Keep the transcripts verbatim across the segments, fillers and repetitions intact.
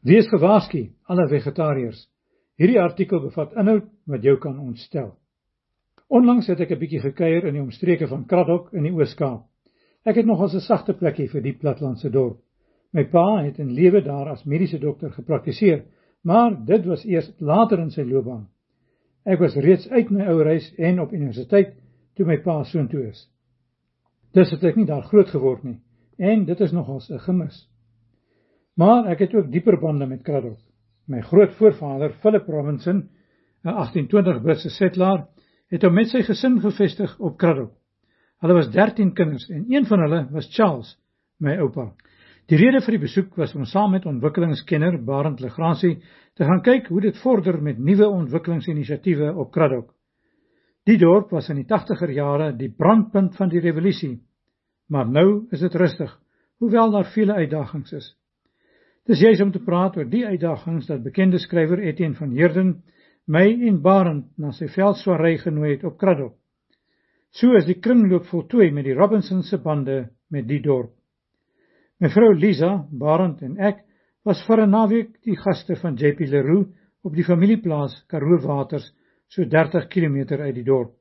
Wees gewaarsku, alle vegetariërs. Hierdie artikel bevat inhoud wat jou kan ontstel. Onlangs het ek 'n bietjie gekuier in die omstreke van Kraddock in die Oos-Kaap. Ek het nogals 'n sagte plekkie vir die platlandse dorp. My pa het in lewe daar as mediese dokter gepraktiseer, maar dit was eers later in sy loopbaan. Ek was reeds uit my ouerhuis en op universiteit toe my pa soontoe is. Dus het ek nie daar groot geword nie, en dit is nogals 'n gemis. Maar ek het ook dieper bande met Kraddock. My grootvoorvader, Philip Robinson, 'n agtien twintig Britse settelaar, het hom met sy gesin gevestig op Kraddock. Hulle was dertien kinders en een van hulle was Charles, my oupa. Die rede vir die besoek was om saam met ontwikkelingskenner Barend Legrandsie te gaan kyk hoe dit vorder met nuwe ontwikkelingsinisiatiewe op Kraddock. Die dorp was in die tachtiger jare die brandpunt van die revolusie, maar nou is dit rustig, hoewel daar vele uitdagings is. Dis juist om te praat oor die uitdagings dat bekende skrywer Etienne van Heerden my en Barend na sy veldswaarry genooi het op Kraddock. So is die kringloop voltooi met die Robinson se bande met die dorp. Mevrou Lisa, Barend en ek was vir 'n naweek die gaste van J P Leroux op die familieplaas Karoo Waters, so dertig kilometer uit die dorp.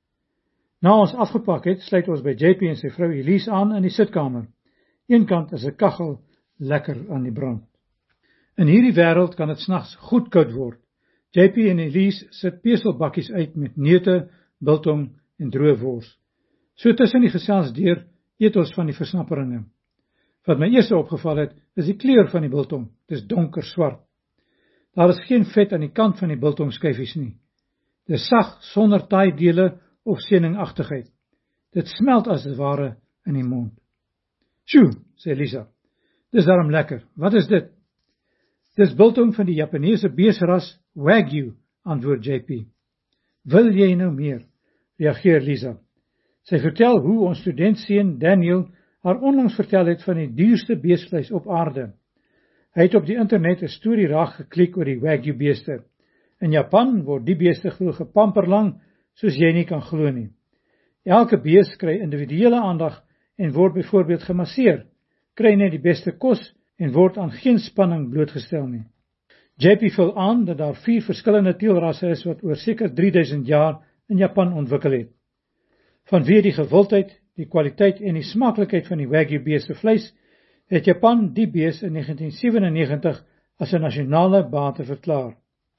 Na ons afgepak het, sluit ons by J P en sy vrou Elise aan in die sitkamer. Eenkant is 'n kaggel lekker aan die brand. In hierdie wêreld kan dit snags goed koud word. J P en Elise sit peselbakkies uit met neute, biltong en droë wors. So tussen die gesels deur eet ons van die versnapperinge. Wat my eers opgeval het, is die kleur van die biltong. Dit is donker swart. Daar is geen vet aan die kant van die biltongskyfies nie. Dit is sag sonder taaidele of seeningagtigheid. Dit smelt as dit ware in die mond. "Sjoe," sê Lisa. "Dis darm lekker. Wat is dit?" "Dis biltong van die Japaneese beesras Wagyu," antwoord J P. "Wil jy nou meer?" reageer Lisa. Sy vertel hoe ons studentseun Daniel haar onlangs vertel het van die duurste beesvleis op aarde. Hy het op die internet 'n storie raak geklik oor die Wagyu beeste. In Japan word die beeste glo gepamperlang, soos jy nie kan glo nie. Elke bees kry individuele aandag en word byvoorbeeld gemasseer, kry net die beste kos en word aan geen spanning blootgestel nie. J P vul aan dat daar vier verskillende teelrasse is wat oor seker drie duisend jaar in Japan ontwikkel het. Vanweë die gewildheid, die kwaliteit en die smaaklikheid van die Wagyu bees se vleis, het Japan die bees in negentien sewenennegentig as 'n nasionale bate verklaar.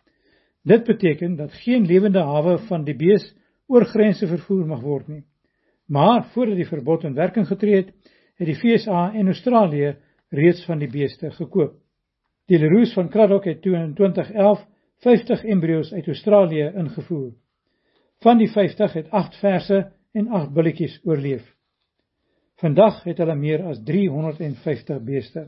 Dit beteken dat geen lewende hawe van die bees oor grense vervoer mag word nie. Maar voordat die verbod in werking getree het, het die V S A en Australië reeds van die beeste gekoop. Die Leroux van Kraddock het toe in twintig elf vyftig embryo's uit Australië ingevoer. Van die vyftig het agt verse en agt bulletjies oorleef. Vandag het hulle meer as driehonderdvyftig beeste.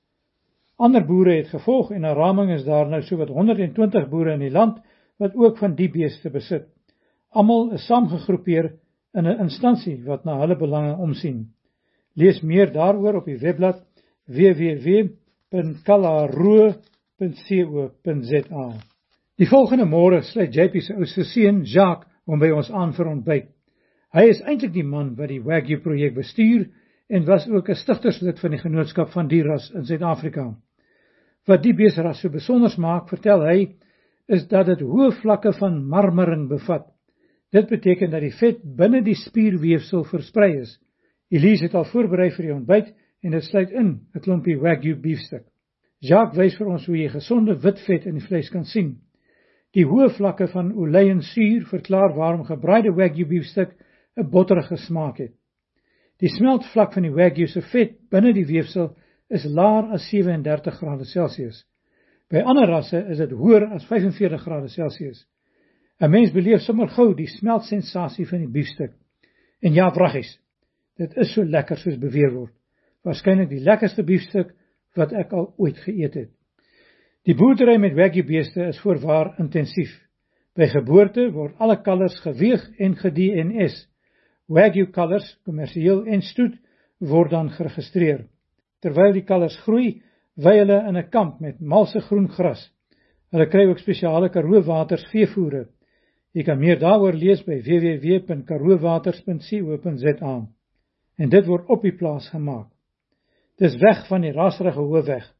Ander boere het gevolg en na raming is daar nou sowat honderdtwintig boere in die land wat ook van die beeste besit. Almal is saamgegroepeer in 'n instansie wat na hulle belange omsien. Lees meer daaroor op die webblad w w w punt kalaro punt co punt z a. Die volgende môre sluit J P se oudste seun, Jacques, hom by ons aan vir ontbyt. Hy is eintlik die man wat die Wagyu projek bestuur en was ook 'n stigterslid van die genootskap van die ras in Suid-Afrika. Wat die beesras so besonders maak, vertel hy, is dat dit hoë vlakke van marmering bevat. Dit beteken dat die vet binne die spierweefsel versprei is. Elise het al voorberei vir die ontbyt en dit sluit in 'n klompie Wagyu beefstuk. Jacques wys vir ons hoe jy gesonde wit vet in die vleis kan sien. Die hoë vlakke van oleiensuur verklaar waarom gebraaide Wagyu beefstuk 'n botterige smaak het. Die smeltvlak van die Wagyu se vet binne die weefsel is laer as sewendertig grade Celsius. By ander rasse is dit hoër as vyfenveertig grade Celsius. 'n Mens beleef sommer gou die smeltsensasie van die biefstuk. En ja, wraggies, dit is so lekker soos beweer word. Waarskynlik die lekkerste biefstuk wat ek al ooit geëet het. Die boerdery met Wagyu beeste is voorwaar intensief. By geboorte word alle kalvers geweeg en ge-D N S. Wagyu kalvers, kommersieel en stoet, word dan geregistreer. Terwyl die kalvers groei, wy hulle in 'n kamp met malse groen gras. Hulle kry ook spesiale Karoo Waters veevoere. Jy kan meer daaroor lees by w w w punt karoo waters punt co punt z a. En dit word op die plaas gemaak. Dis weg van die raserige hoofweg.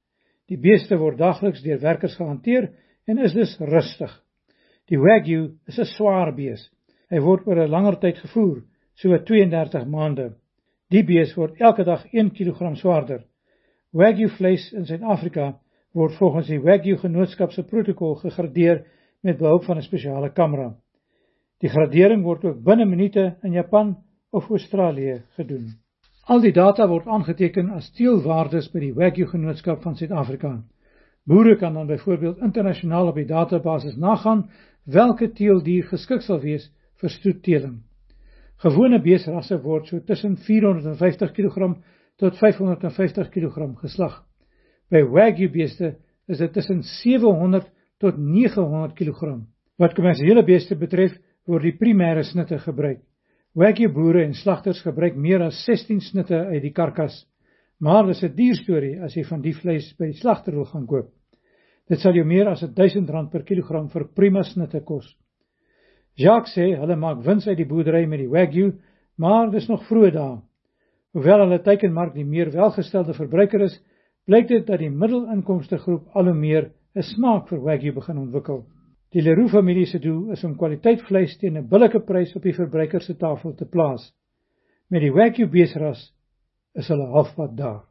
Die beeste word dagliks deur werkers gehanteer en is dus rustig. Die Wagyu is 'n swaar bees. Hy word oor 'n langer tyd gevoer, so tweeëndertig maande. Die bees word elke dag een kilogram swaarder. Wagyu vleis in Suid-Afrika word volgens die Wagyu Genootskap se protokol gegradeer met behulp van 'n spesiale kamera. Die gradering word ook binne minute in Japan of Australië gedoen. Al die data word aangeteken as teelwaardes by die Wagyu Genootskap van Suid-Afrika. Boere kan dan byvoorbeeld internasionaal op die databasis nagaan welke teeldier geskik sal wees vir stoetteeling. Gewone beesrasse word so tussen vierhonderdvyftig kilogram tot vyfhonderdvyftig kilogram geslag. By Wagyu beeste is dit tussen sewehonderd tot negenhonderd kilogram. Wat kommersiële beeste betref, word die primêre snitte gebruik. Wagyu boere en slagters gebruik meer as sestien snitte uit die karkas, maar dis 'n duur storie as jy van die vleis by die slagter wil gaan koop. Dit sal jou meer as duisend rand per kilogram vir prima snitte kos. Jacques sê hulle maak wins uit die boerdery met die Wagyu, maar dis nog vroeë dae. Hoewel hulle teikenmark die meer welgestelde verbruiker is, blyk dit dat die middelinkomste groep al hoe meer 'n smaak vir Wagyu begin ontwikkel. Die Leroux familie se doel is om kwaliteit vleis teen 'n billike prys op die verbruiker se tafel te plaas. Met die Wagyu beesras is hulle halfpad daar.